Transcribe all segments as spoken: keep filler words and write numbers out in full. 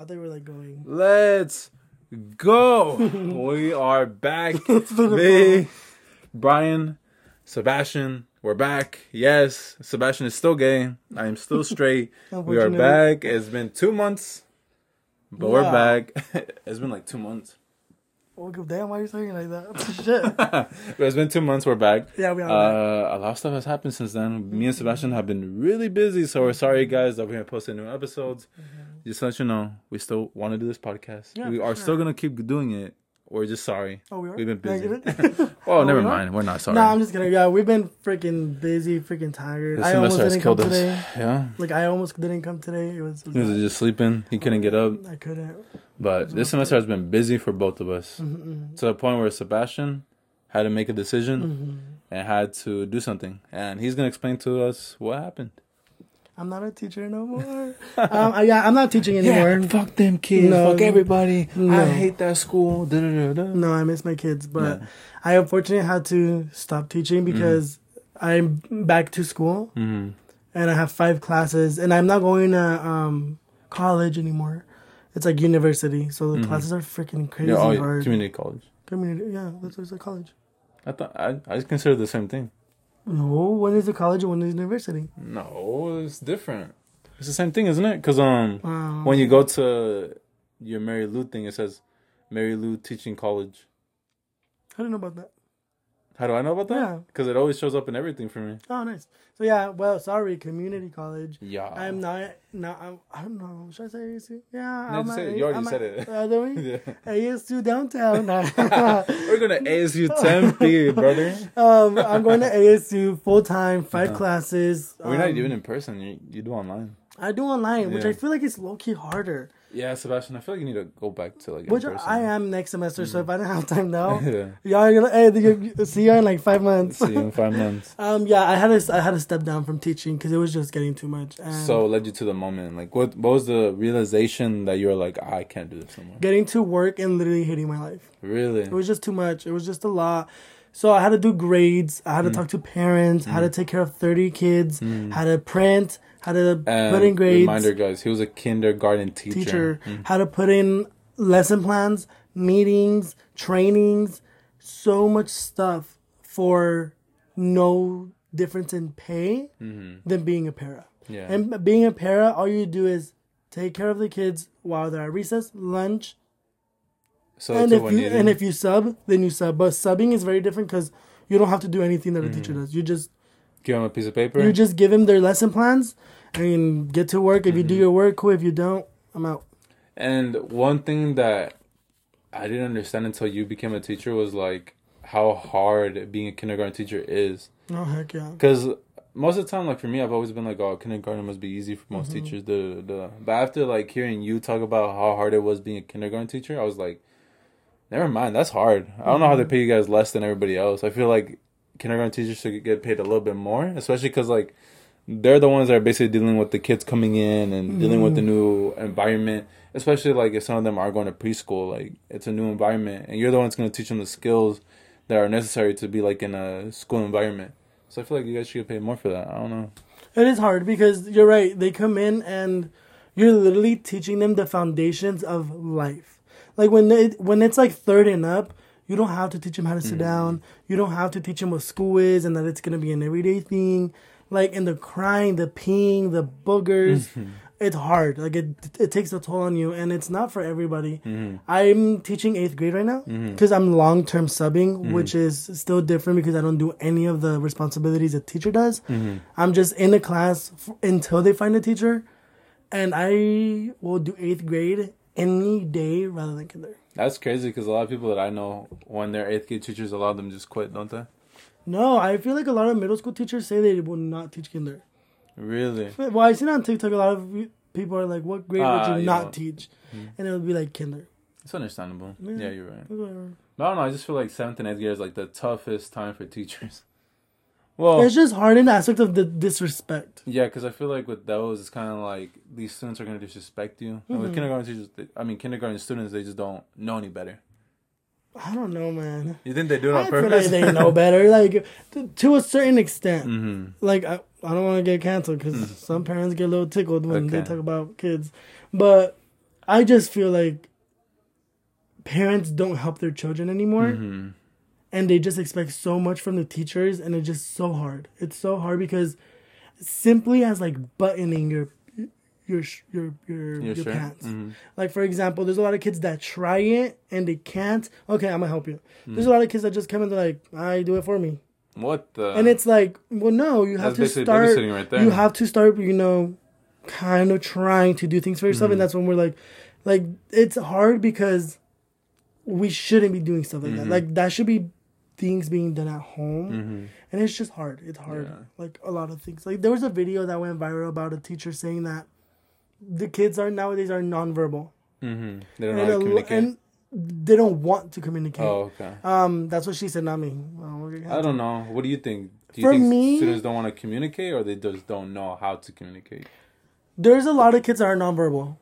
I think we're like going. Let's go. We are back. Me, Brian, Sebastian, we're back. Yes, Sebastian is still gay. I am still straight. We are back. It's been two months, but yeah. We're back. It's been like two months. Oh, damn, why are you saying it like that? Shit. But it's been two months. We're back. Yeah, we are. Uh, back. A lot of stuff has happened since then. Me and Sebastian have been really busy, so we're sorry, guys, that we haven't posted new episodes. Mm-hmm. Just to let you know, we still want to do this podcast. Yeah, we are sure. still gonna keep doing it. We're just sorry. Oh, we are. We've been busy. Oh, oh, never we mind. We're not sorry. No, nah, I'm just kidding. Yeah, we've been freaking busy, freaking tired. This I almost didn't killed come us. Today. Yeah. Like I almost didn't come today. It was. It was, he was just sleeping. He couldn't get up. I couldn't. But this semester has been busy for both of us. Mm-hmm, mm-hmm. To the point where Sebastian had to make a decision mm-hmm. and had to do something. And he's going to explain to us what happened. I'm not a teacher no more. um, I, yeah, I'm not teaching anymore. Yeah, fuck them kids. No, fuck everybody. No. I hate that school. Da, da, da, da. No, I miss my kids. But yeah. I unfortunately had to stop teaching because mm-hmm. I'm back to school. Mm-hmm. And I have five classes. And I'm not going to um, college anymore. It's like university, so the mm-hmm. classes are freaking crazy yeah, oh, hard. Community college. Community, yeah, that's what it's like college. I thought I I just consider the same thing. No, one is a college and one is university. No, it's different. It's the same thing, isn't it? Because um, um, when you go to your Mary Lou thing, it says Mary Lou Teaching College. I don't know about that. How do I know about that? Yeah. Because it always shows up in everything for me. Oh, nice. So, yeah, well, sorry, community college. Yeah. I'm not, not I'm, I don't know. Should I say A S U? Yeah. No, I'm you, at, you already I'm said at, it. Uh, don't we? Yeah. A S U downtown. We're going to A S U Tempe, brother. Um, I'm going to A S U full-time, five uh-huh. classes. We're um, not even in person. You, you do online. I do online, yeah. which I feel like is low-key harder. Yeah, Sebastian, I feel like you need to go back to like. Which in-person. I am next semester, mm-hmm. so if I don't have time now, yeah. y'all, you're like, hey, you, see you in like five months. See you in five months. um, yeah, I had to, I had to step down from teaching because it was just getting too much. And so it led you to the moment, like, what, what was the realization that you were like, I can't do this anymore? Getting to work and literally hating my life. Really? It was just too much. It was just a lot. So I had to do grades. I had to mm. talk to parents. Mm. Had to take care of thirty kids. Mm. Had to print. Had to and put in grades. Reminder, guys, he was a kindergarten teacher. Teacher. Mm. Had to put in lesson plans, meetings, trainings, so much stuff for no difference in pay mm-hmm. than being a para. Yeah. And being a para, all you do is take care of the kids while they're at recess, lunch. So and if you needed. and if you sub, then you sub. But subbing is very different because you don't have to do anything that a mm-hmm. teacher does. You just give them a piece of paper. You just give them their lesson plans and get to work. If mm-hmm. you do your work, cool. If you don't, I'm out. And one thing that I didn't understand until you became a teacher was like how hard being a kindergarten teacher is. Oh heck yeah! Because most of the time, like for me, I've always been like, "Oh, kindergarten must be easy for most mm-hmm. teachers." Duh, duh, duh. But after like hearing you talk about how hard it was being a kindergarten teacher, I was like, never mind, that's hard. I don't know how they pay you guys less than everybody else. I feel like kindergarten teachers should get paid a little bit more, especially because like they're the ones that are basically dealing with the kids coming in and dealing mm. with the new environment, especially like if some of them are going to preschool. Like it's a new environment and you're the ones going to teach them the skills that are necessary to be like in a school environment. So I feel like you guys should get paid more for that. I don't know. It is hard because you're right. They come in and you're literally teaching them the foundations of life. Like when they, when it's like third and up, you don't have to teach them how to sit mm-hmm. down. You don't have to teach them what school is and that it's going to be an everyday thing. Like, in the crying, the peeing, the boogers, mm-hmm. it's hard. Like, it it takes a toll on you, and it's not for everybody. Mm-hmm. I'm teaching eighth grade right now because mm-hmm. I'm long-term subbing, mm-hmm. which is still different because I don't do any of the responsibilities a teacher does. Mm-hmm. I'm just in the class f- until they find a teacher, and I will do eighth grade any day rather than kindergarten. That's crazy because a lot of people that I know, when they're eighth grade teachers, a lot of them just quit, don't they? No, I feel like a lot of middle school teachers say they will not teach kinder. Really? Well, I seen on TikTok a lot of people are like, what grade uh, would you, you not know. teach? Mm-hmm. And it would be like kinder. It's understandable. Yeah, yeah you're right. Whatever. But I don't know, I just feel like seventh and eighth grade is like the toughest time for teachers. Well, it's just hard in the aspect of the disrespect. Yeah, because I feel like with those, it's kind of like these students are going to disrespect you. Mm-hmm. And with kindergarten teachers, they, I mean, kindergarten students, they just don't know any better. I don't know, man. You think they do it on I purpose? I feel like they know better, like to, to a certain extent. Mm-hmm. Like I, I don't want to get canceled because mm-hmm. some parents get a little tickled when okay. they talk about kids, but I just feel like parents don't help their children anymore. Mm-hmm. And they just expect so much from the teachers, and it's just so hard. It's so hard because simply as like buttoning your your your your, your, your pants. Mm-hmm. Like, for example, there's a lot of kids that try it and they can't. Okay, I'm gonna help you. Mm-hmm. There's a lot of kids that just come and they're like, I do it for me. What the? And it's like, well, no, you have that's to start. Right there. You have to start, you know, kind of trying to do things for yourself, mm-hmm. and that's when we're like, like it's hard because we shouldn't be doing stuff like mm-hmm. that. Like that should be things being done at home, mm-hmm. and it's just hard. It's hard. Yeah. Like a lot of things. Like there was a video that went viral about a teacher saying that the kids are nowadays are nonverbal. Mm-hmm. They don't know how to communicate. And they don't want to communicate. Oh, okay. Um, that's what she said, not me. Well, I don't know. What do you think? Do you For think me, students don't want to communicate, or they just don't know how to communicate? There's a lot of kids that are nonverbal.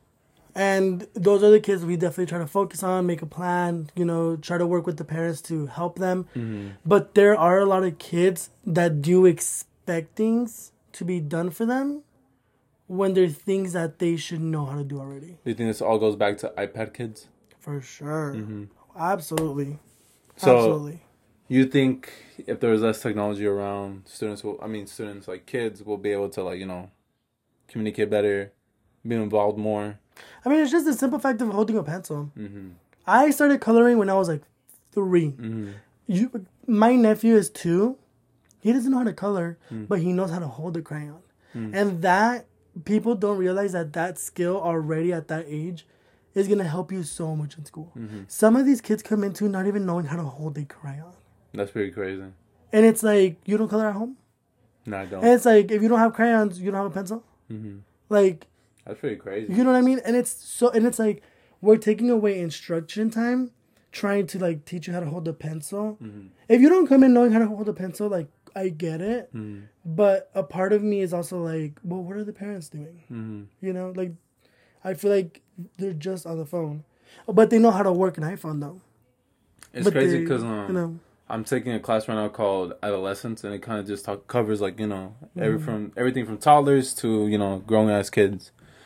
And those are the kids we definitely try to focus on, make a plan, you know, try to work with the parents to help them. Mm-hmm. But there are a lot of kids that do expect things to be done for them when there are things that they should know how to do already. Do you think this all goes back to iPad kids? For sure. Mm-hmm. Absolutely. So, Absolutely. You think if there was less technology around, students will, I mean, students, like kids, will be able to, like, you know, communicate better, be involved more? I mean, it's just the simple fact of holding a pencil. Mm-hmm. I started coloring when I was like three. Mm-hmm. You, my nephew is two. He doesn't know how to color, mm-hmm. but he knows how to hold a crayon. Mm-hmm. And that, people don't realize that that skill already at that age is going to help you so much in school. Mm-hmm. Some of these kids come into not even knowing how to hold a crayon. That's pretty crazy. And it's like, you don't color at home? No, I don't. And it's like, if you don't have crayons, you don't have a pencil? Mm-hmm. Like... That's pretty crazy. You know what I mean? And it's so, and it's like, we're taking away instruction time, trying to like teach you how to hold a pencil. Mm-hmm. If you don't come in knowing how to hold a pencil, like, I get it. Mm-hmm. But a part of me is also like, well, what are the parents doing? Mm-hmm. You know, like, I feel like they're just on the phone. But they know how to work an iPhone, though. It's but crazy because, um, you know, I'm taking a class right now called Adolescence, and it kind of just talk, covers, like, you know, mm-hmm. every from everything from toddlers to, you know, grown-ass kids.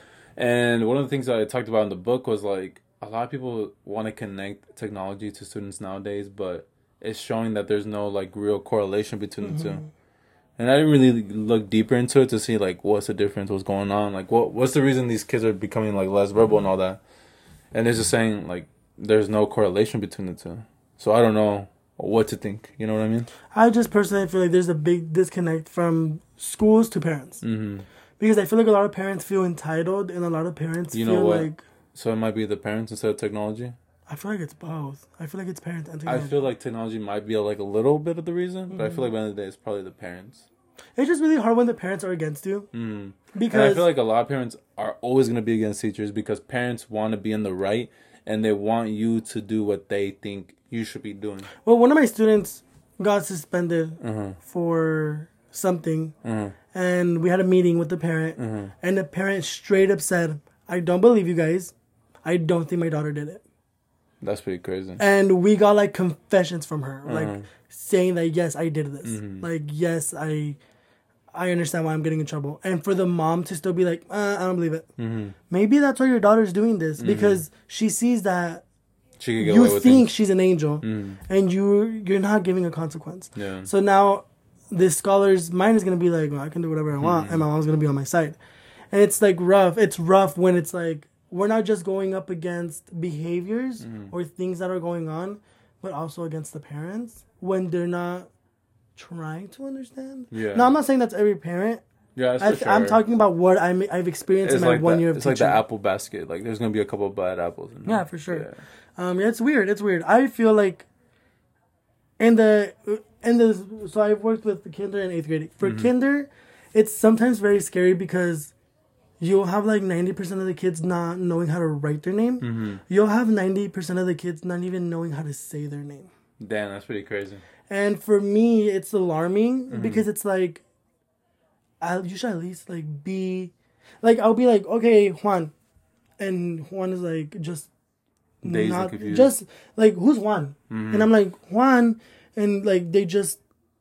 And one of the things that I talked about in the book was, like, a lot of people want to connect technology to students nowadays, but it's showing that there's no, like, real correlation between mm-hmm. the two. And I didn't really look deeper into it to see, like, what's the difference, what's going on. Like, what what's the reason these kids are becoming, like, less verbal and all that. And it's just saying, like, there's no correlation between the two. So I don't know what to think. You know what I mean? I just personally feel like there's a big disconnect from schools to parents. Mm-hmm. Because I feel like a lot of parents feel entitled, and a lot of parents you feel know what? like... So it might be the parents instead of technology? I feel like it's both. I feel like it's parents and technology. I feel like technology might be like a little bit of the reason, mm-hmm. but I feel like by the end of the day, it's probably the parents. It's just really hard when the parents are against you. Mm. Because and I feel like a lot of parents are always going to be against teachers because parents want to be in the right, and they want you to do what they think you should be doing. Well, one of my students got suspended uh-huh. for something, uh-huh. and we had a meeting with the parent, uh-huh. and the parent straight up said, I don't believe you guys. I don't think my daughter did it. That's pretty crazy. And we got, like, confessions from her, uh-huh. like, saying that, yes, I did this. Mm-hmm. Like, yes, I I understand why I'm getting in trouble. And for the mom to still be like, uh, I don't believe it. Mm-hmm. Maybe that's why your daughter's doing this, mm-hmm. because she sees that she can get you away with think things. She's an angel, mm-hmm. and you, you're not giving a consequence. Yeah. So now this scholar's mind is going to be like, well, I can do whatever I want, mm-hmm. and my mom's going to be on my side. And it's, like, rough. It's rough when it's, like, we're not just going up against behaviors mm-hmm. or things that are going on, but also against the parents when they're not trying to understand. Yeah. Now, I'm not saying that's every parent. Yeah, that's I, for sure. I'm talking about what I'm, I've experienced it's in my like one the, year of it's teaching. It's like the apple basket. Like, there's going to be a couple of bad apples. In yeah, for sure. Yeah. Um, yeah, it's weird. It's weird. I feel like in the, in the, so I've worked with the kinder and eighth grade. For mm-hmm. kinder, it's sometimes very scary because you'll have like ninety percent of the kids not knowing how to write their name. Mm-hmm. You'll have ninety percent of the kids not even knowing how to say their name. Damn, that's pretty crazy. And for me, it's alarming mm-hmm. because it's like, I, you should at least like be, like I'll be like, okay, Juan, and Juan is like just Dazed not and confused. Just like, who's Juan? Mm-hmm. And I'm like, Juan, and like they just,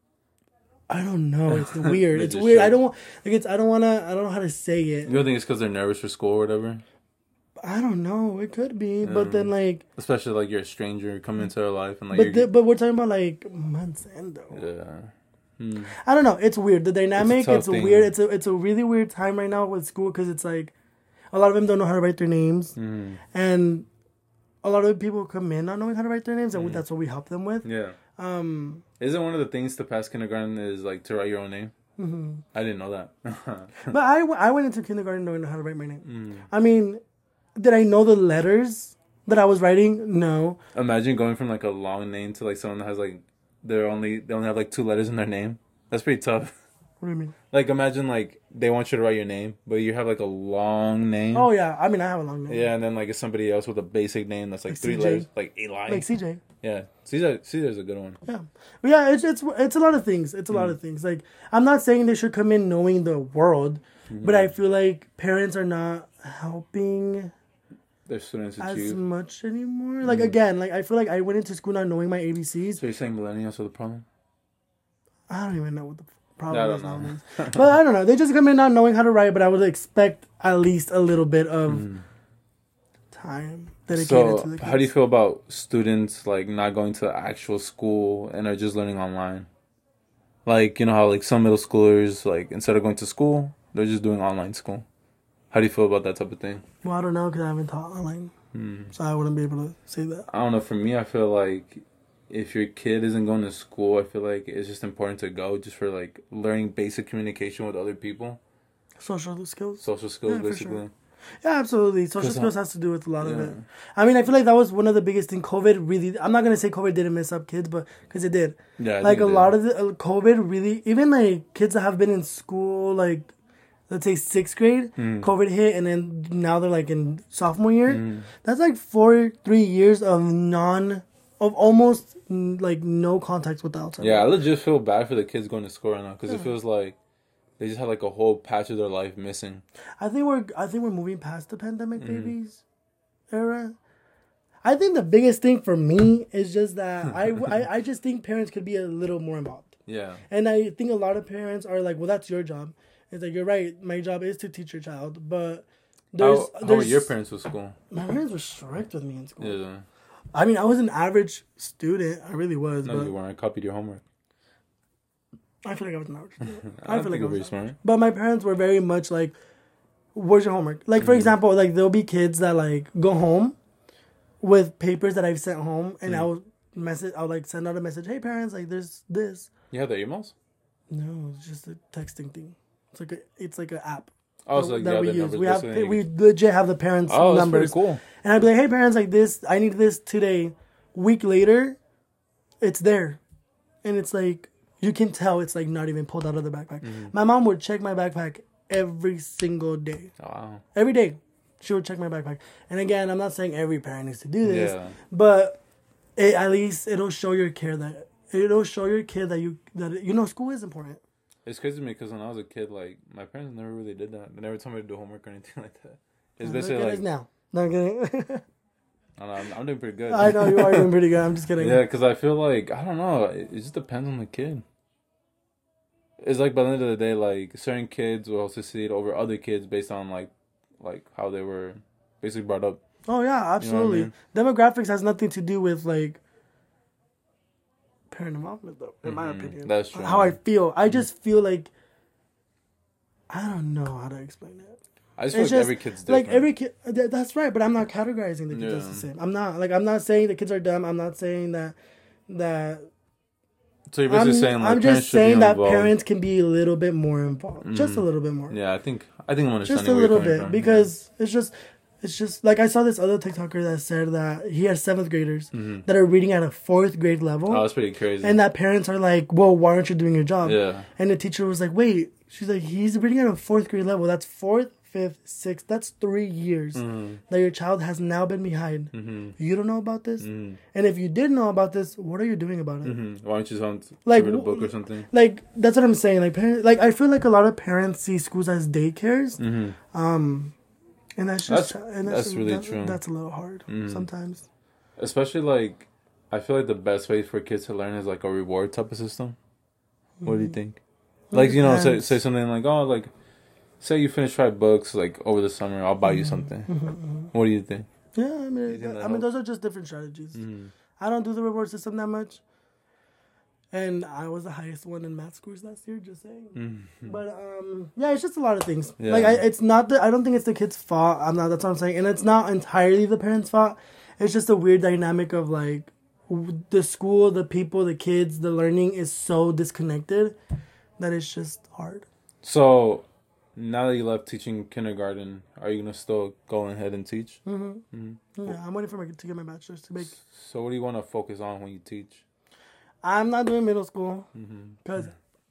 I don't know. It's weird. It's weird. Show. I don't want like it's. I don't wanna. I don't know how to say it. You don't think it's because they're nervous for school or whatever? I don't know. It could be, Yeah. but then like, especially like you're a stranger coming into their life and like. but you're, the, but we're talking about like months end though. yeah. Hmm. I don't know. It's weird. The dynamic. It's a tough It's, a thing. weird. It's a it's a really weird time right now with school because it's like a lot of them don't know how to write their names, Mm. and a lot of people come in not knowing how to write their names, and Mm. that's what we help them with. Yeah. Um. Isn't one of the things to pass kindergarten is like to write your own name? hmm I didn't know that. But I, w- I went into kindergarten knowing how to write my name. Mm. I mean, did I know the letters that I was writing? No. Imagine going from like a long name to like someone that has like they're only they only have like two letters in their name. That's pretty tough. What do you mean? Like imagine like they want you to write your name, but you have like a long name. Oh yeah, I mean I have a long name. Yeah, and then like it's somebody else with a basic name that's like, Like three C J. letters, like Eli. Like C J. Yeah, Caesar. Caesar's a good one. Yeah, but yeah, it's it's it's a lot of things. It's a lot Mm. of things. Like I'm not saying they should come in knowing the world, Mm-hmm. but I feel like parents are not helping Their students as achieve. much anymore. Like Mm. again, like I feel like I went into school not knowing my A B Cs. So you're saying millennials are the problem? I don't even know what the I problem don't is know. nowadays. But I don't know. They just come in not knowing how to write, but I would expect at least a little bit of Mm. time dedicated So, to the kids. how do you feel about students like not going to actual school and are just learning online? Like, you know how like some middle schoolers like instead of going to school, they're just doing online school. How do you feel about that type of thing? Well, I don't know because I haven't taught online, Hmm. so I wouldn't be able to say that. I don't know. For me, I feel like if your kid isn't going to school, I feel like it's just important to go just for like learning basic communication with other people, Social skills. social skills, Yeah, for basically. sure. Yeah, absolutely. Social 'Cause, uh, skills has to do with a lot of Yeah. it. I mean, I feel like that was one of the biggest things. COVID really. I'm not gonna say COVID didn't mess up kids, but because it did. Yeah, I Like think a it lot did. of the uh, COVID really, even like kids that have been in school, like let's say sixth grade, Mm. COVID hit, and then now they're like in sophomore year. Mm. That's like four, three years of non, of almost mm, like no contact with the outside. Yeah, I world. legit feel bad for the kids going to school right now because it feels like they just had like a whole patch of their life missing. I think we're I think we're moving past the pandemic Mm. babies era. I think the biggest thing for me is just that I, I I just think parents could be a little more involved. Yeah. And I think a lot of parents are like, well, that's your job. It's like, you're right. My job is to teach your child. But there's, How, how were there's your parents with school? My parents were strict with me in school. Yeah. I mean, I was an average student. I really was. No, but you weren't. I copied your homework. I feel like I was an average student. I, I, don't feel like think I you're very was. smart. But my parents were very much like, where's your homework? Like, for Mm. example, like there'll be kids that like go home with papers that I've sent home, and Mm. I'll message, I'll like send out a message, hey parents, like there's this. You have the emails? No, it's just a texting thing. It's like a, it's like an app. Oh, so like that the we other use. numbers. We have, basically. we legit have the parents' Oh, that's numbers. pretty cool. And I'd be like, hey parents, like this, I need this today. Week later, it's there. And it's like, you can tell it's like not even pulled out of the backpack. Mm-hmm. My mom would check my backpack every single day. Wow. Every day. She would check my backpack. And again, I'm not saying every parent needs to do this. Yeah. But it, at least it'll show your care that, it'll show your kid that you, that you know, school is important. It's crazy to me because when I was a kid, like, my parents never really did that. They never told me to do homework or anything like that. It's Look basically at like, us now. Not kidding. I don't know, I'm, I'm doing pretty good. I know you are doing pretty good. I'm just kidding. Yeah, because I feel like, I don't know, it, it just depends on the kid. It's like by the end of the day, like, certain kids will succeed over other kids based on, like, like how they were basically brought up. Oh yeah, absolutely. You know Demographics has nothing to do with like parent involvement, though. In my Mhm. opinion, That's true. How I feel, I just feel like I don't know how to explain it. I just feel It's like just every kid's different. like every kid. Th- that's right, but I'm not categorizing the kids as Yeah. the same. I'm not like I'm not saying the kids are dumb. I'm not saying that that. So you're basically I'm, saying, like, I'm parents just should be saying that involved. parents can be a little bit more involved, just a Mhm. little bit more. Yeah, I think, I think I'm understanding Just a where little you're coming bit from. because it's just it's just like I saw this other TikToker that said that he has seventh graders Mhm. that are reading at a fourth grade level, Oh, that's pretty crazy. and that parents are like, "Well, why aren't you doing your job?" Yeah. And the teacher was like, "Wait," she's like, "He's reading at a fourth grade level. That's fourth, fifth, sixth. That's three years Mhm. that your child has now been behind. Mhm. You don't know about this, Mhm. and if you did know about this, what are you doing about it?" Mhm. Why don't you tell them to Like, read a w- book or something? Like that's what I'm saying. Like parents, like I feel like a lot of parents see schools as daycares. Mhm. Um, and that's just That's- and that's just- really that- true. That's a little hard Mm. sometimes. Especially like, I feel like the best way for kids to learn is like a reward type of system. What do you think? Like, you know, say, Depends. say something like, oh, like, say you finish five books like over the summer, I'll buy you Mm-hmm. something. Mm-hmm, mm-hmm. What do you think? Yeah, I mean, You think that I mean, helps? those are just different strategies. Mm-hmm. I don't do the reward system that much, and I was the highest one in math scores last year. Just saying. Mm-hmm. But um, yeah, it's just a lot of things. Yeah. Like, I, it's not the. I don't think it's the kid's fault. I'm not. That's what I'm saying, and it's not entirely the parents' fault. It's just a weird dynamic of like w- the school, the people, the kids, the learning is so disconnected that it's just hard. So, now that you left teaching kindergarten, are you gonna still go ahead and teach? Mm-hmm. Mm-hmm. Yeah, I'm waiting for my to get my bachelor's to make. So, what do you want to focus on when you teach? I'm not doing middle school Mm-hmm. because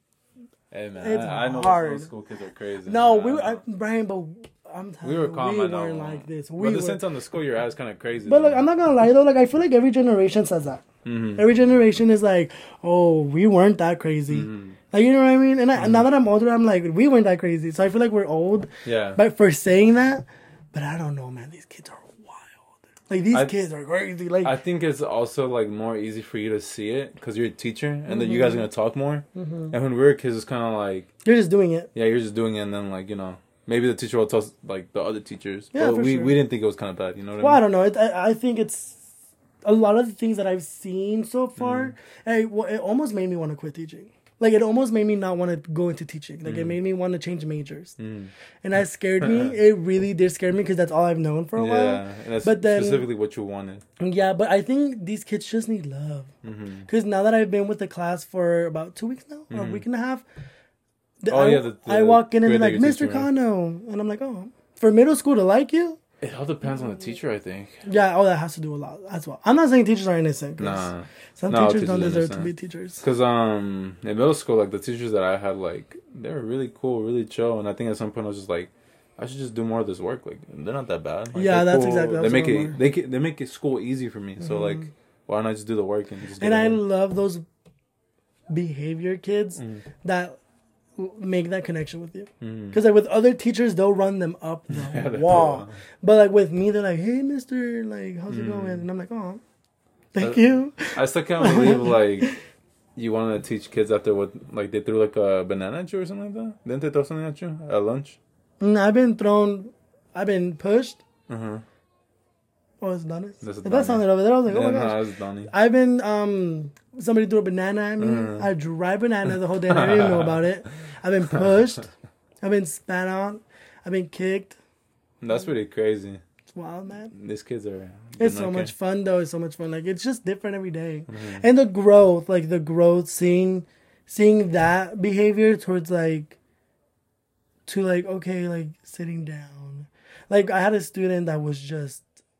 Hey man, It's I, I know hard. middle school kids are crazy. no, man. we were I, Brian, but I'm telling We were you, calm. we I know. weren't like this. We but the were, sense on the school you're at is kind of crazy. but though. look, I'm not gonna lie though. Like I feel like every generation says that. Mm-hmm. Every generation is like, oh, we weren't that crazy. Mm-hmm. Like, you know what I mean? And I, Mm-hmm. now that I'm older, I'm like, we weren't that crazy. So I feel like we're old. Yeah. But for saying that, but I don't know, man. These kids are wild. Like, these I- kids are crazy. Like, I think it's also like more easy for you to see it because you're a teacher, and then you guys are gonna talk more. Mhm. And when we were kids, it's kind of like, you're just doing it. yeah, you're just doing it, and then like you know, maybe the teacher will tell us, like the other teachers. Yeah, but for we sure. we didn't think it was kind of bad. You know what Well, I I mean? don't know. It, I, I think it's a lot of the things that I've seen so far. Mm-hmm. Hey, well, it almost made me want to quit teaching. Like, it almost made me not want to go into teaching. Like, Mm-hmm. it made me want to change majors. Mm. And that scared me. It really did scare me because that's all I've known for a Yeah, while. and that's But then- specifically what you wanted. Yeah, but I think these kids just need love. Mm-hmm. Because now that I've been with the class for about two weeks now, or a Mhm. week and a half, the, Oh, I, yeah, the- I the walk in and grade they're that like, you're Mister teaching, right? Kano. And I'm like, oh, for middle school to like you? It all depends on the teacher, I think. Yeah, oh, that has to do a lot as well. I'm not saying teachers are innocent. 'Cause Nah, some No, teachers teachers don't are deserve to innocent. be teachers. because um in middle school, like the teachers that I had, like they were really cool, really chill, and I think at some point I was just like, I should just do more of this work. Like they're not that bad. Like, Yeah, they're that's cool. exactly- They that's make what it. I'm They can, they make it school easy for me. So like, why don't I just do the work and just? Get And I it done? love those behavior kids Mhm. that w- make that connection with you. Mhm. Because like with other teachers, they'll run them up the Yeah, they wall. will. But like with me, they're like, "Hey, Mister, like, how's it Mm. going?" And I'm like, "Oh, thank Uh, you." I still can't believe like you want to teach kids after what like they threw like a banana at you or something like that. Didn't they throw something at you at lunch? Mm, I've been thrown, I've been pushed. Uh huh. Oh, it's Donnie. That's That Donnie. sounded over there. I was like, "Oh Yeah, my no, gosh." that's Donnie. I've been um somebody threw a banana at me. Mm. I dry banana the whole day. And I didn't even know about it. I've been pushed. I've been spat on. I've been kicked. That's pretty crazy. It's wild, man. These kids are. It's doing so okay. much fun though. It's so much fun. Like it's just different every day. Mhm. And the growth, like the growth, seeing seeing that behavior towards like to like okay, like sitting down. Like I had a student that was just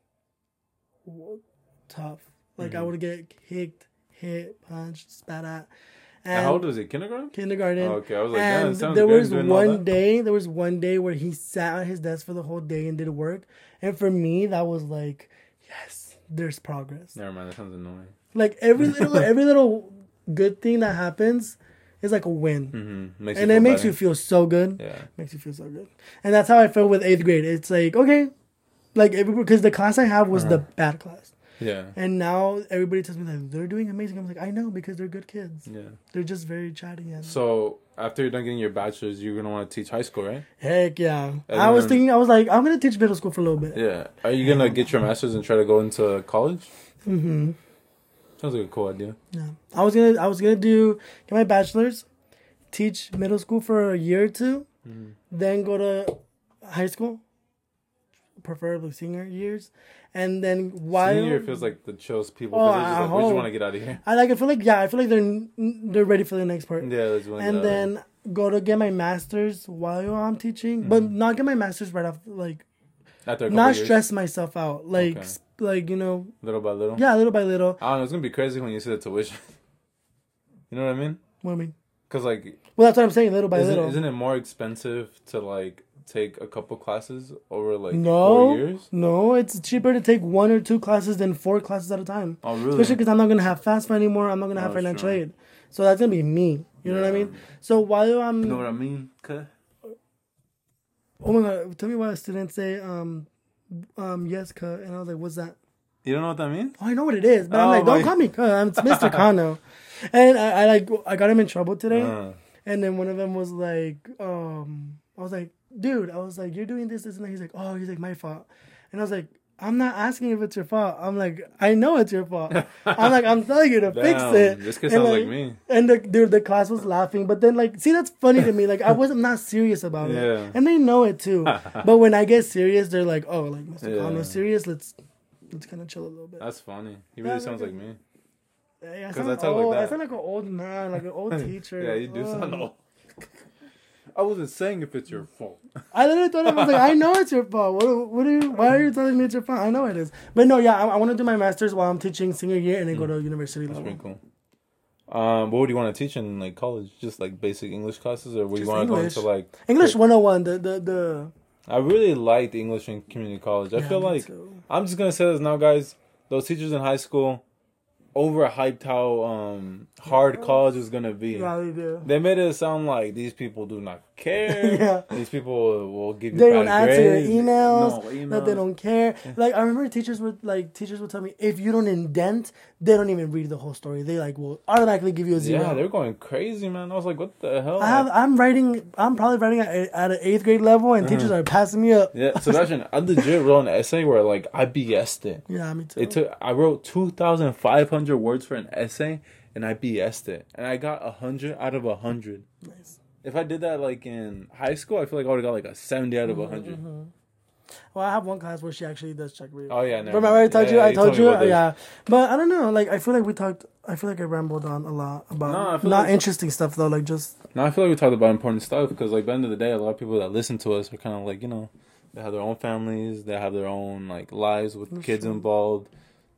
w- tough. Like I Mhm. would get kicked, hit, punched, spat at. And how old was he? Kindergarten? Kindergarten. Oh, okay, I was like, damn, it and sounds there good was doing all one that. day, there was one day where he sat on his desk for the whole day and did work. And for me, that was like, yes, there's progress. Never mind, that sounds annoying. Like every little, every little good thing that happens is like a win. Mm-hmm. Makes And you it feel makes better. you feel so good. Yeah. Makes you feel so good. And that's how I felt with eighth grade. It's like, okay, like, because the class I have was the Uh-huh. bad class. Yeah. And now everybody tells me that they're doing amazing. I'm like, I know, because they're good kids. Yeah. They're just very chatty. And So after you're done getting your bachelor's, you're gonna want to teach high school, right? heck yeah. And I was then- thinking, I was like, I'm going to teach middle school for a little bit. Yeah. Are you gonna get your master's and try to go into college? Mm-hmm. Sounds like a cool idea. Yeah. I was going to, I was going to do, get my bachelor's, teach middle school for a year or two, Mm-hmm. then go to high school, preferably senior years, and then while Senior feels like the chillest people. Oh, Because they're just I like, we just hope. want to get out of here. I like I feel like yeah I feel like they're they're ready for the next part, Yeah, they just want to and get out of then go to get my master's while I'm teaching, but not get my master's right off, like here. After a couple not years, stress myself out, like Okay. s- like you know little by little. yeah little by little. I don't know. It's gonna be crazy when you see the tuition. You know what I mean? What do I mean? Because like, Well, that's what I'm saying, little by isn't, little. isn't it more expensive to like take a couple classes over like No, four years? no, it's cheaper to take one or two classes than four classes at a time. Oh, really? Especially because I'm not gonna have FAFSA anymore. I'm not gonna have Oh, financial sure. aid, so that's gonna be me. You know what I Yeah. mean? So while I'm, You know what I mean? Cut. oh my god, tell me why students say um, um, yes, cut, and I was like, what's that? You don't know what that means? Oh, I know what it is, but I'm Oh, like, don't my- call me cut. I'm it's Mister Kano, and I, I like I got him in trouble today, Uh, and then one of them was like, um, I was like, dude, I was like, you're doing this, this, and that. He's like, oh, he's like, my fault. And I was like, I'm not asking if it's your fault. I'm like, I know it's your fault. I'm like, I'm telling you to Damn, fix it. This kid And, sounds like, like me. And the dude, the class was laughing, but then like, see, that's funny to me. Like, I wasn't not serious about Yeah. it, and they know it too. But when I get serious, they're like, oh, like Mister Yeah. Khan was serious. Let's let's kind of chill a little bit. That's funny. He really Yeah, sounds like like me. Hey, I 'Cause sound I like, talk like old, I that. sound like an old man, like an old teacher. Yeah, you do Ugh. sound old. I wasn't saying if it's your fault. I literally thought I was like, I know it's your fault. What, what are you? Why are you telling me it's your fault? I know it is. But no, yeah, I, I want to do my master's while I'm teaching senior year and then go to university That's level. pretty cool. Um, what would you want to teach in like college? Just like basic English classes, or would you Just want to go English. into like English one oh one. The the the. I really liked English in community college. I Yeah, feel me like too. I'm just gonna say this now, guys. Those teachers in high school overhyped how um hard college is gonna be. Yeah, they do. They made it sound like these people do not care. Yeah. These people will give you They bad don't answer your grades. emails, No, emails. that they don't care. Like I remember teachers would like teachers would tell me if you don't indent, they don't even read the whole story. They like will automatically give you a zero. Yeah, they're going crazy, man. I was like, what the hell? I have I'm writing I'm probably writing at, at an eighth grade level and teachers are passing me up. Yeah, Sebastian, I legit wrote an essay where like I B S'd it. Yeah, me too. It took I wrote two thousand five hundred words for an essay and I B S'd it. And I got one hundred out of one hundred. Nice. If I did that like in high school, I feel like I would have got like a seventy out of one hundred. Mm-hmm. Well, I have one class where she actually does check reading. Oh yeah, never Remember I mind. told Yeah, you? yeah, I told me you? about this. Yeah. But I don't know. Like, I feel like we talked... I feel like I rambled on a lot about No, I feel not like- interesting stuff, though. Like, just... No, I feel like we talked about important stuff because like at the end of the day, a lot of people that listen to us are kind of like, you know, they have their own families, they have their own like lives with That's kids true. involved.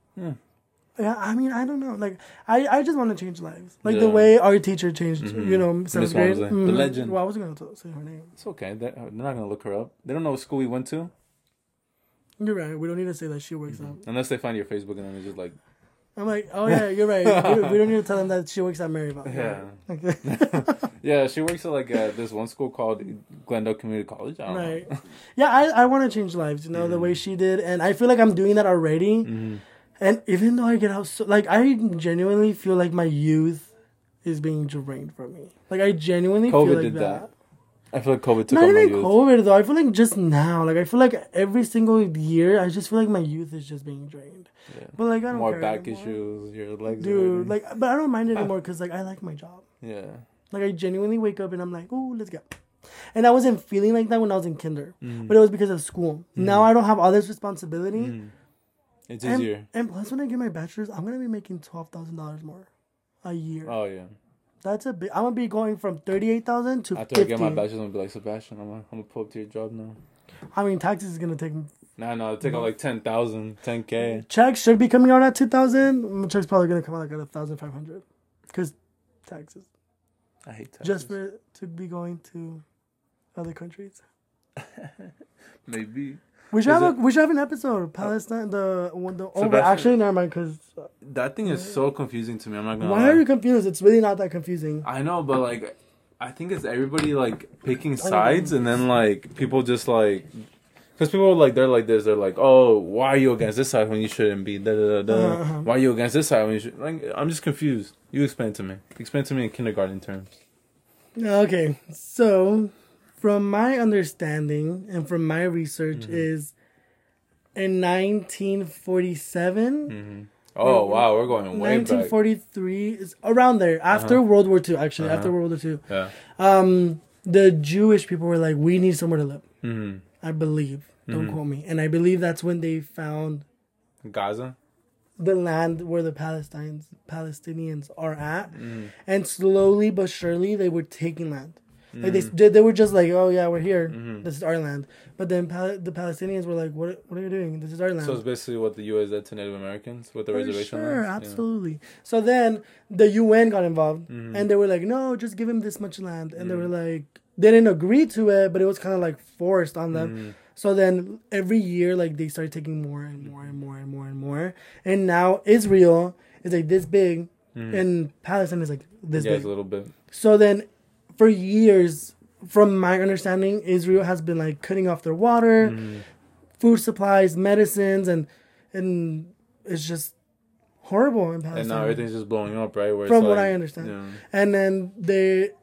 Yeah, I mean, I don't know. Like, I, I just want to change lives. Like, Yeah. the way our teacher changed, Mhm. you know, Miss seventh grade. Walmsley, the Mhm. legend. Well, I wasn't going to say her name. It's okay. They're, they're not gonna look her up. They don't know what school we went to You're right. We don't need to say that she works out. unless they find your Facebook and then it's just like, I'm like, oh, yeah, you're right. we, we don't need to tell them that she works at Maryville. yeah, Okay. yeah. She works at like uh, this one school called Glendale Community College. I don't Right. Yeah, I, I want to change lives, you know, the way she did. And I feel like I'm doing that already. know. Mm-hmm. And even though I get out so... Like, I genuinely feel like my youth is being drained from me. Like, I genuinely COVID feel like did that. that. I feel like COVID took Not all my even youth. COVID, though. I feel like just now. Like, I feel like every single year, I just feel like my youth is just being drained. Yeah. But, like, I don't More care back anymore. issues. Your legs. are Dude, hurting. like... But I don't mind it anymore because, like, I like my job. Yeah. Like, I genuinely wake up and I'm like, oh, let's go. And I wasn't feeling like that when I was in kinder. Mm. But it was because of school. Now I don't have all this responsibility. Mm. It's And, easier. and plus, when I get my bachelor's, I'm going to be making twelve thousand dollars more a year. Oh yeah. That's a big... I'm going to be going from thirty-eight thousand to After fifty. I get my bachelor's, I'm gonna be like, Sebastian, I'm gonna, I'm gonna pull up to your job now. I mean, taxes is going to take... Nah, no, take out like ten thousand, ten K. Checks should be coming out at two thousand. My check's probably going to come out like at one thousand five hundred. Because taxes. I hate taxes. Just for it to be going to other countries. Maybe. We should Is have a, it- we should have an episode. Palestine, the one, the oh, but Sebastian- actually, never mind. Because That thing is so confusing to me. I'm not gonna why lie. are you confused? It's really not that confusing. I know, but like, I think it's everybody like picking sides, and then like people just like, because people like they're like this. They're like, oh, why are you against this side when you shouldn't be? Da, da, da, da. Uh-huh. Why are you against this side when you should? Like, I'm just confused. You explain to me. Explain to me in kindergarten terms. Okay, so from my understanding and from my research Mm-hmm. is in nineteen forty-seven. Mm-hmm. Oh wow, we're going way nineteen back. forty-three is around there after Uh-huh. World War Two. Actually, Uh-huh. after World War Two, Yeah. um, the Jewish people were like, "We need somewhere to live." Mm-hmm. I believe. Don't Mhm. quote me. And I believe that's when they found Gaza. the land where the Palestinians Palestinians are at, Mm-hmm. and slowly but surely they were taking land. Like Mm-hmm. they they were just like, oh yeah, we're here. Mhm. This is our land. But then Pal- the Palestinians were like, what what are you doing? This is our land. So it's basically what the U S did to Native Americans with the For reservation sure, lands? absolutely. So then the U N got involved, Mhm. and they were like, no, just give him this much land. And they Mhm. were like, they didn't agree to it, but it was kind of like forced on them. Mhm. So then every year, like they started taking more and more and more and more and more. And now Israel is like this big, Mhm. and Palestine is like this Yeah, big. it's a little bit. So then, for years, from my understanding, Israel has been like cutting off their water, Mhm. food supplies, medicines, and and it's just horrible in Palestine. And now everything's just blowing up, right? Where it's From what like- I understand. Yeah. And then they,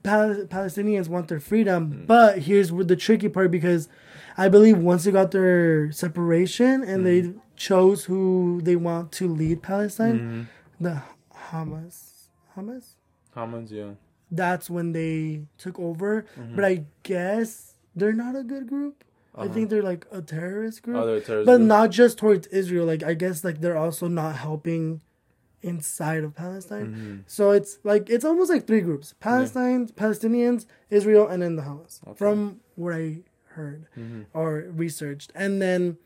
Pal- Palestinians want their freedom, mm. but here's where the tricky part, because I believe once they got their separation and mm. they chose who they want to lead Palestine, mm-hmm. the Hamas, Hamas, Hamas, yeah. That's when they took over. Mm-hmm. But I guess they're not a good group. Uh-huh. I think they're like a terrorist group. Oh, they're a terrorist but group. Not just towards Israel. Like, I guess like they're also not helping inside of Palestine. Mm-hmm. So it's like, it's almost like three groups. Palestine, yeah. Palestinians, Israel, and then the Hamas. Okay. From what I heard mm-hmm. or researched. And then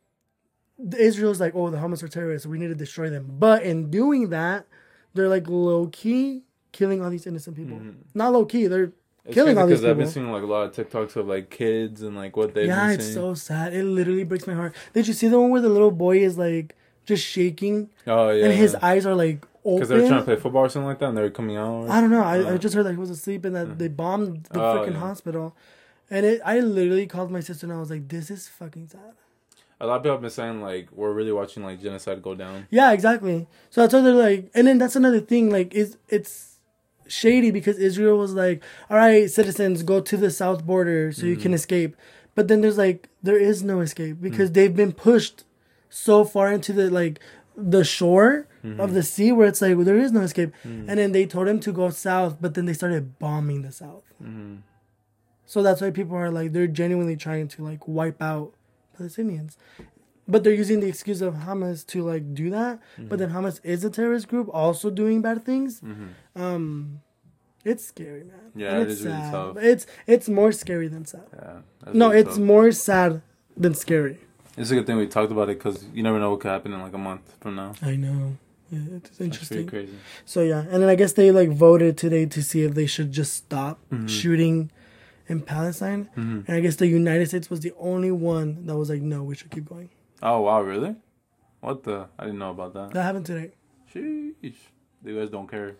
Israel's like, oh, the Hamas are terrorists, so we need to destroy them. But in doing that, they're like low-key killing all these innocent people. Mm-hmm. Not low-key, they're it's killing all these people. Because I've been seeing like a lot of TikToks of like kids and like what they've yeah, been it's seeing. so sad. It literally breaks my heart. Did you see the one where the little boy is like just shaking? Oh, yeah. And his eyes are like open? Because they were trying to play football or something like that and they were coming out? Or... I don't know. I, uh, I just heard that he was asleep and that uh, they bombed the oh, freaking yeah. hospital. And it, I literally called my sister and I was like, this is fucking sad. A lot of people have been saying, like, we're really watching, like, genocide go down. Yeah, exactly. So that's why they're like... And then that's another thing. Like, it's, it's shady because Israel was like, all right, citizens, go to the south border so mm-hmm. you can escape. But then there's, like, there is no escape because mm-hmm. they've been pushed so far into the, like, the shore mm-hmm. of the sea where it's like, well, there is no escape. Mm-hmm. And then they told him to go south, but then they started bombing the south. Mm-hmm. So that's why people are, like, they're genuinely trying to, like, wipe out Palestinians. But they're using the excuse of Hamas to like do that. Mm-hmm. But then Hamas is a terrorist group also doing bad things. Mm-hmm. Um, it's scary, man. Yeah, and it it's is really sad. tough. It's it's more scary than sad. Yeah, no, really it's tough. more sad than scary. It's a good thing we talked about it because you never know what could happen in like a month from now. I know. Yeah, it's interesting. That's pretty crazy. So yeah, and then I guess they like voted today to see if they should just stop mm-hmm. shooting in Palestine. Mm-hmm. And I guess the United States was the only one that was like, no, we should keep going. Oh, wow, really? What the? I didn't know about that. That happened today. Sheesh. You guys don't care.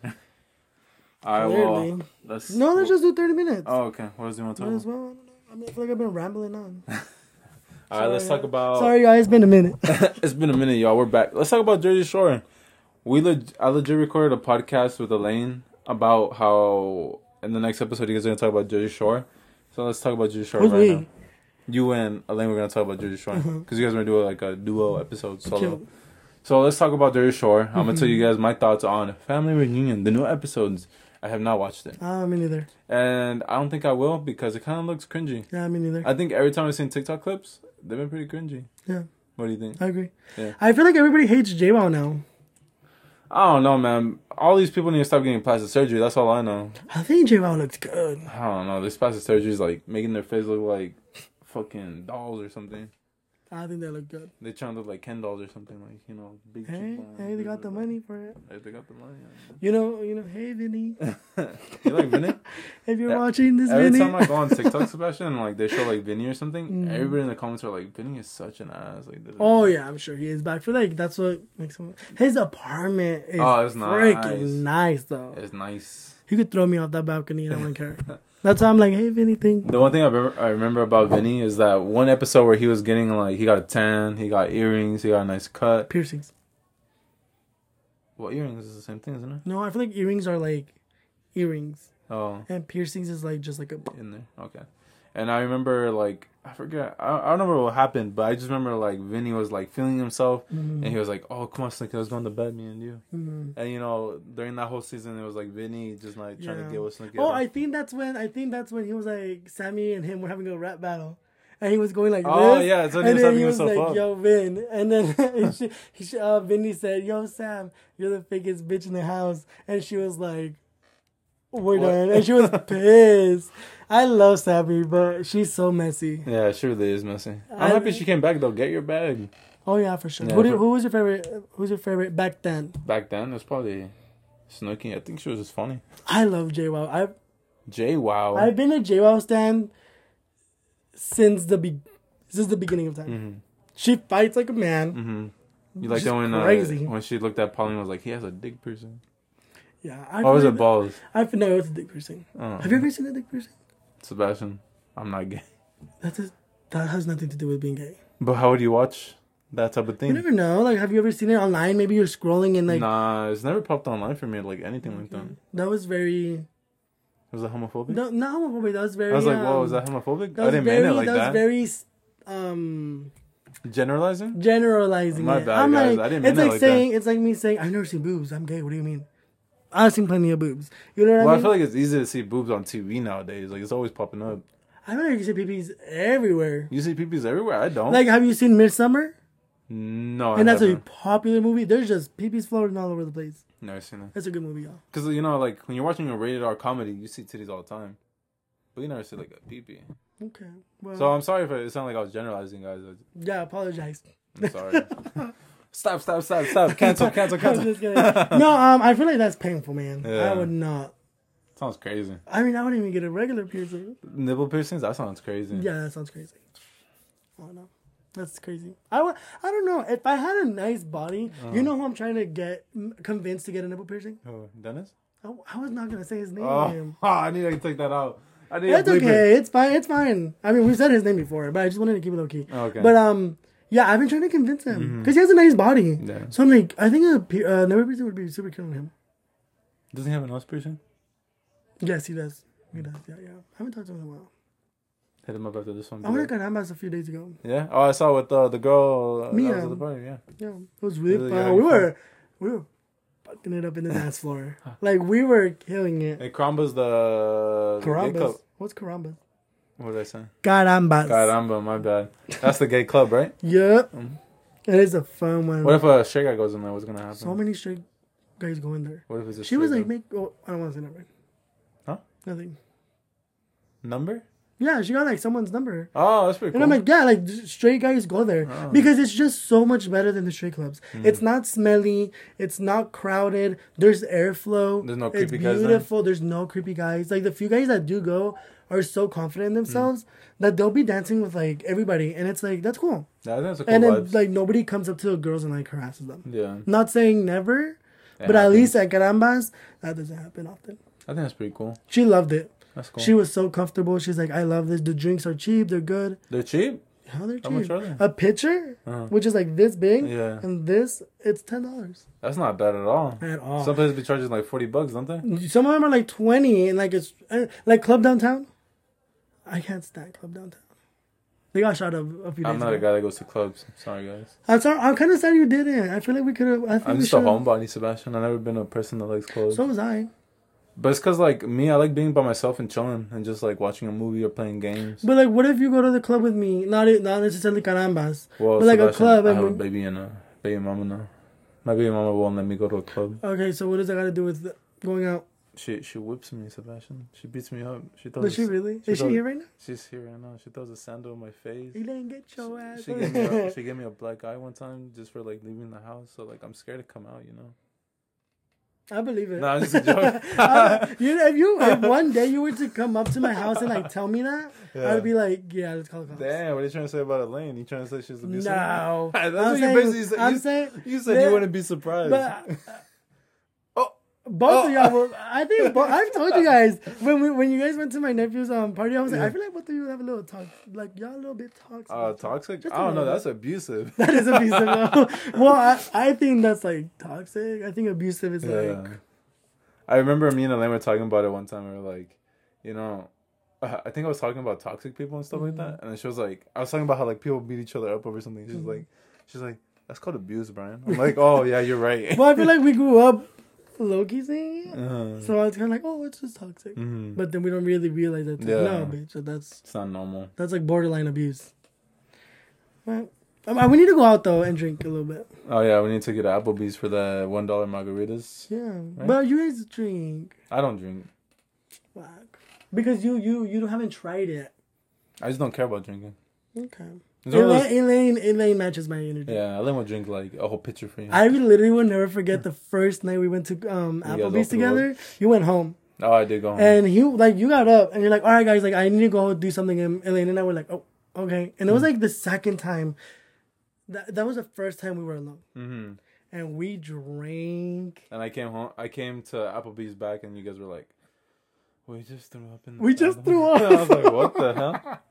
All right, well, let's... No, let's just do thirty minutes. Oh, okay. What else do you want to talk about? As well. I don't know. I mean, I feel like I've been rambling on. All right, let's talk about... Sorry, guys. It's been a minute. It's been a minute, y'all. We're back. Let's talk about Jersey Shore. We leg- I legit recorded a podcast with Elaine about how in the next episode you guys are going to talk about Jersey Shore. So let's talk about Jersey Shore Who's right we? now. You and Elaine were going to talk about Jersey Shore. Because mm-hmm. you guys were going to do like a duo episode solo. Okay. So let's talk about Jersey Shore. Mm-hmm. I'm going to tell you guys my thoughts on Family Reunion, the new episodes. I have not watched it. Ah, uh, me neither. And I don't think I will because it kind of looks cringy. Yeah, me neither. I think every time I've seen TikTok clips, they've been pretty cringy. Yeah. What do you think? I agree. Yeah. I feel like everybody hates J-Wow now. I don't know, man. All these people need to stop getting plastic surgery. That's all I know. I think J-Wow looks good. I don't know. This plastic surgery is like making their face look like fucking dolls or something. I think they look good. They trying to look like Ken dolls or something, like, you know, big. Hey, hey, they got the money for it. Hey, they got the money. You know, you know. Hey, Vinny. You like Vinny? If you're yeah. watching this, every Vinny. Every time I go on TikTok, Sebastian, and like they show like Vinny or something, mm. everybody in the comments are like, "Vinny is such an ass." Like, oh yeah, I'm sure he is. But I feel like that's what makes him. His apartment is oh, it's freaking nice. nice though. It's nice. He could throw me off that balcony and I wouldn't care. That's why I'm like, hey, Vinny, thing. The one thing I remember, I remember about Vinny is that one episode where he was getting, like, he got a tan, he got earrings, he got a nice cut. Piercings. Well, earrings is the same thing, isn't it? No, I feel like earrings are, like, earrings. Oh. And piercings is, like, just, like, a... In there, okay. And I remember, like, I forget, I, I don't remember what happened, but I just remember, like, Vinny was, like, feeling himself, mm-hmm. and he was like, oh, come on, Slinky, let's go on to bed, me and you. Mm-hmm. And, you know, during that whole season, it was, like, Vinny just, like, trying yeah. to get with Slinky. Oh, I think that's when, I think that's when he was, like, Sammy and him were having a rap battle. And he was going like oh, this. Oh, yeah, so and he then he was like, up. Yo, Vin. And then she, she, uh, Vinny said, yo, Sam, you're the fakest bitch in the house. And she was like, we're what? done. And she was pissed. I love Sammy, but she's so messy. Yeah, she really is messy. I'm I, happy she came back though. Get your bag. Oh yeah, for sure. Yeah, who, did, who was your favorite? Who's your favorite back then? Back then, it was probably Snooki. I think she was just funny. I love J-Wow. I J-Wow. I've been a J-Wow stan since the be- since the beginning of time. Mm-hmm. She fights like a man. Mm-hmm. You like that when uh, when she looked at Pauline and was like, he has a dick piercing. Yeah. I or was it balls? I know it's a dick piercing. Oh. Have you ever seen a dick piercing? Sebastian, I'm not gay. That is, that has nothing to do with being gay. But how would you watch that type of thing? You never know. Like, have you ever seen it online? Maybe you're scrolling and like... Nah, it's never popped online for me, like anything okay. like that. That was very... Was it homophobic? No, not homophobic. That was very. I was like, um, whoa, was that homophobic? That I was didn't very, mean it like that. that. was very um Generalizing? generalizing My it. bad, I'm guys. like, I didn't mean it's it like like saying, that. it's like me saying, I've never seen boobs. I'm gay. What do you mean? I've seen plenty of boobs. You know what Well, I I mean? feel like it's easy to see boobs on T V nowadays. Like, it's always popping up. I feel like you see peepees everywhere. You see peepees everywhere? I don't. Like, have you seen Midsummer? no, And I that's a haven't. popular movie. There's just peepees floating all over the place. Never seen it. That's a good movie, y'all. Because, you know, like, when you're watching a rated R comedy, you see titties all the time. But you never see, like, a peepee. Okay. Well, So, I'm sorry if it sounded like I was generalizing, guys. yeah, I apologize. I'm sorry. Stop, stop, stop, stop. Cancel, cancel, I'm cancel. just kidding. No, um, I feel like that's painful, man. Yeah. I would not. Sounds crazy. I mean, I wouldn't even get a regular piercing. Nipple piercings? That sounds crazy. Yeah, that sounds crazy. Oh no, that's crazy. I w- I don't know. If I had a nice body, Uh-huh. you know who I'm trying to get m- convinced to get a nipple piercing? Oh, Dennis? I, I was not gonna say his name. Oh, I need to take that out. I need It's to bleep okay. it. It's fine. It's fine. I mean, we said his name before, but I just wanted to keep it low key. Okay. But um, yeah, I've been trying to convince him Mm-hmm. because he has a nice body. Yeah. So I'm like, I think a pe- uh, nipple piercing would be super cute on him. Doesn't he have a nose piercing? Yes, he does. He does. Yeah, yeah. I haven't talked to him in a while. Hit him up after this one. I went to Carambas a few days ago. Yeah? Oh, I saw with uh, the girl uh, Mia. that was at the party, yeah. Yeah, it was really Really fun. having We fun. were, we were fucking it up in the dance floor. Like we were killing it. Hey, Karamba's the... the gay club. Carambas. What's carambas? What did I say? Carambas. Caramba, my bad. That's the gay club, right? Yep. Mhm. It is a fun one. What if a straight guy goes in there? What's going to happen? So many straight guys go in there. What if it's a She was straight like, guy? make. Oh, I don't want to say number. Huh? Nothing. Number? Yeah, she got like someone's number. Oh, that's pretty And cool. I'm like, yeah, like just straight guys go there Oh. because it's just so much better than the straight clubs. Mm. It's not smelly. It's not crowded. There's airflow. There's no It's creepy guys there? beautiful. There's no creepy guys. Like the few guys that do go are so confident in themselves that they'll be dancing with like everybody, and it's like that's cool. yeah, I think that's a cool And then vibes. like nobody comes up to the girls and like harasses them. yeah. Not saying never, It but at happens. least at Carambas that doesn't happen often. I think that's pretty cool. She loved it. That's cool. She was so comfortable. She's like, I love this. The drinks are cheap. They're good. They're cheap? How they're cheap? How much are they? A pitcher, Uh-huh. which is like this big, Yeah. and this, it's ten dollars That's not bad at all. at all. Some places be charging like forty bucks, don't they? Some of them are like twenty, and like it's uh, like Club Downtown. I can't stand Club Downtown. They got shot up a few days I'm not a ago. guy that goes to clubs. Sorry, guys. I'm sorry. I'm kind of sad you didn't. I feel like we could have. I think I'm we just a should've- homebody, Sebastian. I've never been a person that likes clubs. So was I. But it's because, like, me, I like being by myself and chilling and just, like, watching a movie or playing games. But like, what if you go to the club with me? Not not necessarily carambas, Well, but like a Sebastian, club. I And have a we- baby and a baby mama now. My baby mama won't let me go to a club. okay, so what does that got to do with the- going out? She she whips me, Sebastian. She beats me up. She throws Does she a- really? she Is she does- here right now? She's here right now. She throws a sandal in my face. Elaine, get your ass. She gave me a, she gave me a black eye one time just for like leaving the house. So like I'm scared to come out, you know. I believe it. No, it's just a joke. Uh, you know, if you if one day you were to come up to my house and like tell me that, Yeah. I'd be like, yeah, let's call the cops. Damn, what are you trying to say about Elaine? You trying to say she's abusive? No, That's I'm what you saying- basically said. I'm you, saying, you said that- you wouldn't be surprised. but oh, both Oh. of y'all. Will, I think bo- I've told you guys when we, when you guys went to my nephew's um party, I was like, Yeah. I feel like both of you have a little talk, like y'all a little bit toxic. uh, toxic? Just a I don't know. little That's abusive. That is abusive. No. Well, I, I think that's like toxic. I think abusive is Yeah. like I remember me and Elaine were talking about it one time. We were like, you know, uh, I think I was talking about toxic people and stuff Mm-hmm. like that. And then she was like, I was talking about how like people beat each other up over something. She's Mm-hmm. like, she's like, that's called abuse, Brian. I'm like, oh yeah, you're right. well, I feel like we grew up low key saying it. Uh, So I was kind of like, oh, it's just toxic. mhm. But then we don't really realize that. Yeah. No, bitch, so that's It's not normal. that's like borderline abuse. Well, um, we need to go out though and drink a little bit. Oh yeah, we need to get Applebee's for the one dollar margaritas. Yeah, but you guys drink, I don't drink. fuck, because you you you haven't tried it. I just don't care about drinking. Okay. It's one of those- Elaine, Elaine, Elaine matches my energy. yeah, Elaine would drink like a whole pitcher for you. I literally will never forget the first night we went to um, You guys Applebee's all for the together. You went home. oh, I did go home. And he like you got up and you're like, all right guys, like I need to go do something. And Elaine and I were like, oh, okay. And it was like the second time. That that was the first time we were alone, hmm and we drank. And I came home. I came to Applebee's back, and you guys were like, "We just threw up in." The We just bathroom." threw up. I was like, "What the hell?"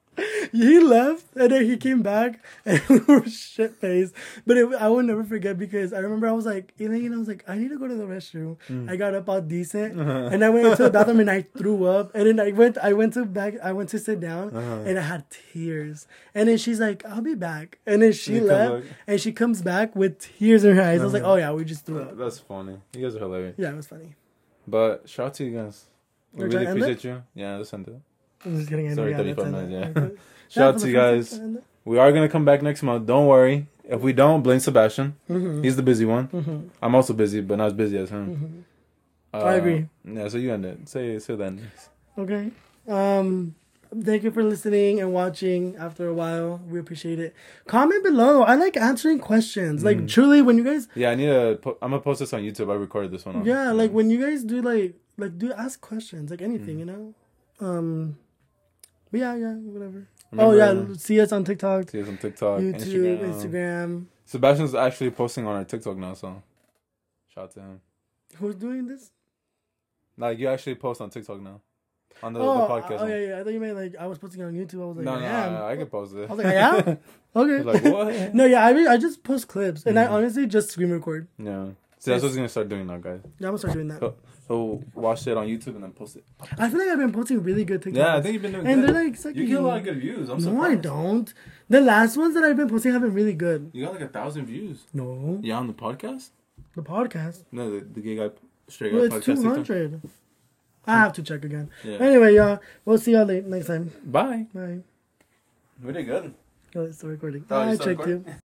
he left and then he came back and we were shit faced. But it, I will never forget because I remember I was like, Elaine, I was like, I need to go to the restroom. Mm. I got up all decent uh-huh. and I went into the bathroom and I threw up. And then I went, I went to back, I went to sit down uh-huh. and I had tears. And then she's like, I'll be back. And then she you left and she comes back with tears in her eyes. Uh-huh. I was like, oh yeah, we just threw up. That's funny. You guys are hilarious. Yeah, it was funny. But shout out to you guys. We really appreciate you. Yeah, let's end it. I'm just kidding. Sorry, thirty-five minutes, yeah. Shout out to you guys. We are going to come back next month. Don't worry. If we don't, blame Sebastian. Mm-hmm. He's the busy one. Mm-hmm. I'm also busy, but not as busy as him. Mm-hmm. Uh, I agree. Yeah, so you end it. Say, say then. Okay. Um, thank you for listening and watching after a while. We appreciate it. Comment below. I like answering questions. Mm. Like, truly, when you guys... Yeah, I need to... Po- I'm going to post this on YouTube. I recorded this one. On. Yeah, like, when you guys do, like... Like, do ask questions. Like, anything, mm. you know? Um... But yeah, yeah, whatever. Remember, oh, yeah, see us on TikTok. See us on TikTok, YouTube, Instagram. Instagram. Sebastian's actually posting on our TikTok now, so shout out to him. Who's doing this? Like, you actually post on TikTok now. On the, oh, the podcast. Oh, yeah, yeah. I thought you meant, like, I was posting on YouTube. I was like, no, I no, am. no, I can post it. I was like, I am? Okay. Like, what? No, yeah, I mean, I just post clips, and mm. I honestly just screen record. Yeah. See, that's what he's going to start doing now, guys. Yeah, I'm going to start doing that. So, He'll watch it on YouTube and then post it. I feel like I've been posting really good TikToks. Yeah, I think you've been doing and good. And they're like... Sucking. You get a lot of good views. I'm surprised. No, I don't. The last ones that I've been posting have been really good. You got like a thousand views. No. Yeah, on the podcast? The podcast? No, the, the gay guy, straight well, guy it's podcast. two hundred. I have to check again. Yeah. Anyway, y'all. We'll see y'all later next time. Bye. Bye. We did good. Oh, it's still recording. Oh, I checked you.